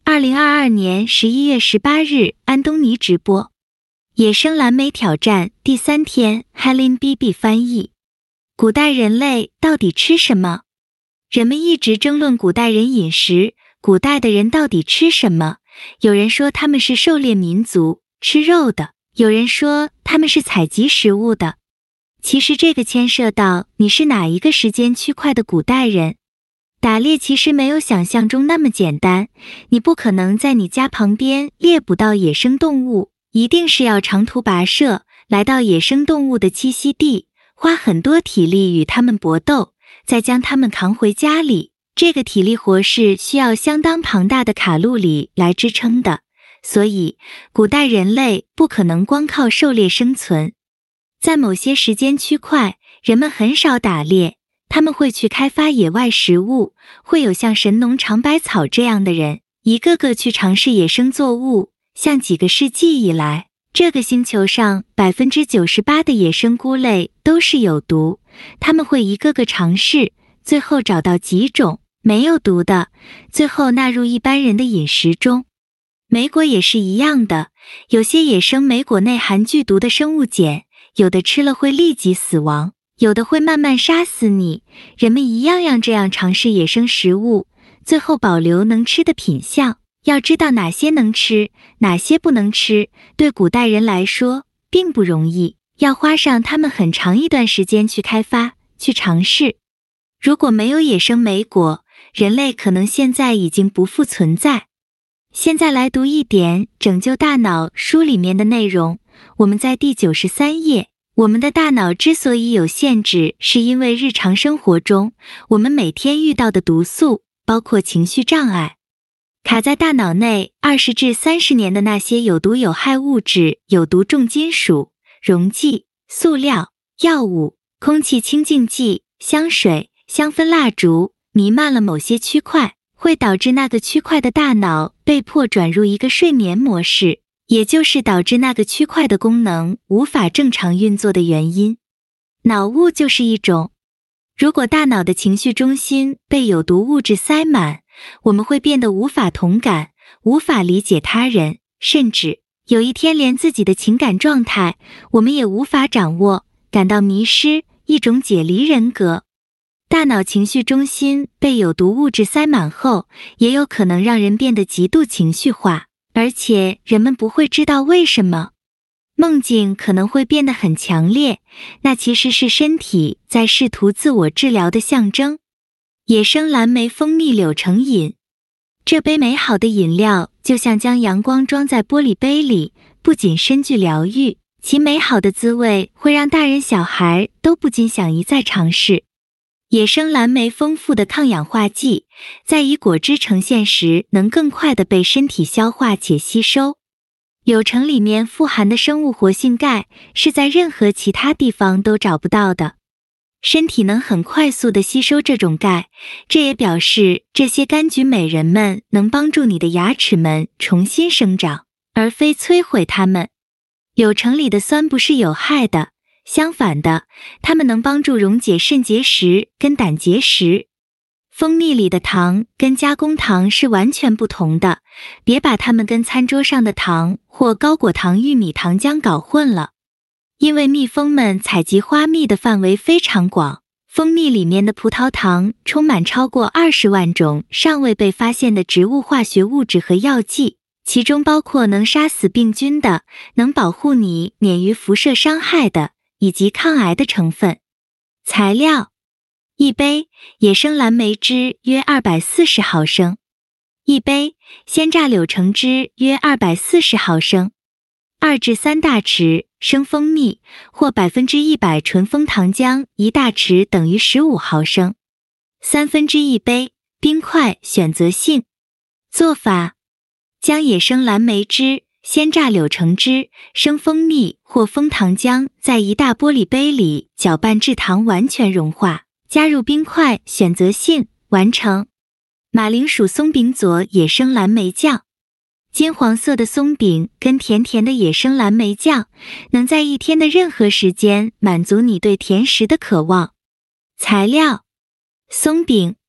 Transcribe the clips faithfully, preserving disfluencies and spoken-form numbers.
二零二二年十一月十八日，安东尼直播。野生蓝莓挑战第三天 ，Helen B B 翻译。古代人类到底吃什么？人们一直争论古代人饮食，古代的人到底吃什么？有人说他们是狩猎民族，吃肉的；有人说他们是采集食物的。其实这个牵涉到你是哪一个时间区块的古代人。打猎其实没有想象中那么简单，你不可能在你家旁边猎捕到野生动物，一定是要长途跋涉，来到野生动物的栖息地，花很多体力与它们搏斗，再将它们扛回家里。这个体力活是需要相当庞大的卡路里来支撑的，所以古代人类不可能光靠狩猎生存。在某些时间区块，人们很少打猎，他们会去开发野外食物，会有像神农尝百草这样的人，一个个去尝试野生作物。像几个世纪以来，这个星球上 百分之九十八 的野生菇类都是有毒，他们会一个个尝试，最后找到几种没有毒的，最后纳入一般人的饮食中。莓果也是一样的，有些野生莓果内含剧毒的生物碱，有的吃了会立即死亡，有的会慢慢杀死你。人们一样样这样尝试野生食物，最后保留能吃的品相。要知道哪些能吃，哪些不能吃，对古代人来说并不容易，要花上他们很长一段时间去开发，去尝试。如果没有野生莓果，人类可能现在已经不复存在。现在来读一点《拯救大脑》书里面的内容，我们在第九十三页。我们的大脑之所以有限制，是因为日常生活中我们每天遇到的毒素，包括情绪障碍。卡在大脑内二十至三十年的那些有毒有害物质，有毒重金属、溶剂、塑料、药物、空气清净剂、香水、香氛蜡烛，弥漫了某些区块，会导致那个区块的大脑被迫转入一个睡眠模式，也就是导致那个区块的功能无法正常运作的原因。脑雾就是一种。如果大脑的情绪中心被有毒物质塞满，我们会变得无法同感，无法理解他人，甚至有一天连自己的情感状态我们也无法掌握，感到迷失，一种解离人格。大脑情绪中心被有毒物质塞满后，也有可能让人变得极度情绪化，而且人们不会知道为什么。梦境可能会变得很强烈，那其实是身体在试图自我治疗的象征。野生蓝莓蜂蜜柳橙饮，这杯美好的饮料就像将阳光装在玻璃杯里，不仅深具疗愈，其美好的滋味会让大人小孩都不禁想一再尝试。野生蓝莓丰富的抗氧化剂，在以果汁呈现时能更快地被身体消化且吸收。柳橙里面富含的生物活性钙是在任何其他地方都找不到的，身体能很快速地吸收这种钙，这也表示这些柑橘美人们能帮助你的牙齿们重新生长，而非摧毁它们。柳橙里的酸不是有害的，相反的，它们能帮助溶解肾结石跟胆结石。蜂蜜里的糖跟加工糖是完全不同的，别把它们跟餐桌上的糖或高果糖玉米糖浆搞混了。因为蜜蜂们采集花蜜的范围非常广，蜂蜜里面的葡萄糖充满超过二十万种尚未被发现的植物化学物质和药剂，其中包括能杀死病菌的，能保护你免于辐射伤害的，以及抗癌的成分。材料：一杯野生蓝莓汁约二百四十毫升，一杯鲜榨柳橙汁约二百四十毫升，二至三大匙生蜂蜜或百分之一百纯蜂糖浆一大匙等于十五毫升，三分之一杯冰块选择性。做法：将野生蓝莓汁、鲜榨柳橙汁、生蜂蜜或蜂糖浆在一大玻璃杯里搅拌至糖完全融化，加入冰块选择性，完成。马铃薯松饼佐野生蓝莓酱。金黄色的松饼跟甜甜的野生蓝莓酱，能在一天的任何时间满足你对甜食的渴望。材料：松饼、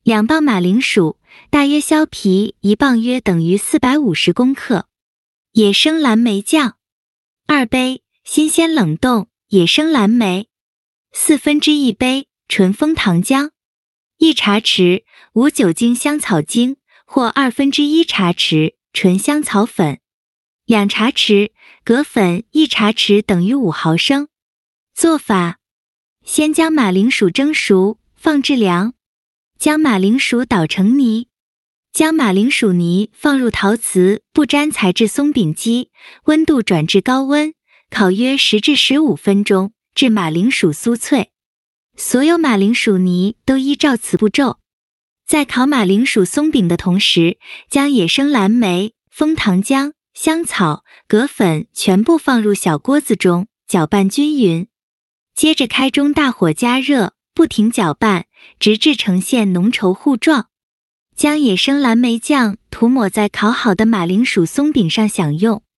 两磅马铃薯，大约削皮一磅约等于四百五十公克。野生蓝莓酱，二杯新鲜冷冻野生蓝莓，四分之一杯纯枫糖浆，一茶匙无酒精香草精或二分之一茶匙纯香草粉，两茶匙葛粉，一茶匙等于五毫升。做法：先将马铃薯蒸熟，放置凉，将马铃薯捣成泥，将马铃薯泥放入陶瓷不粘材质松饼机，温度转至高温，烤约十至十五分钟，至马铃薯酥脆。所有马铃薯泥都依照此步骤。在烤马铃薯松饼的同时，将野生蓝莓、枫糖浆、香草、葛粉全部放入小锅子中，搅拌均匀。接着开中大火加热，不停搅拌，直至呈现浓稠糊状。将野生蓝莓酱涂抹在烤好的马铃薯松饼上享用。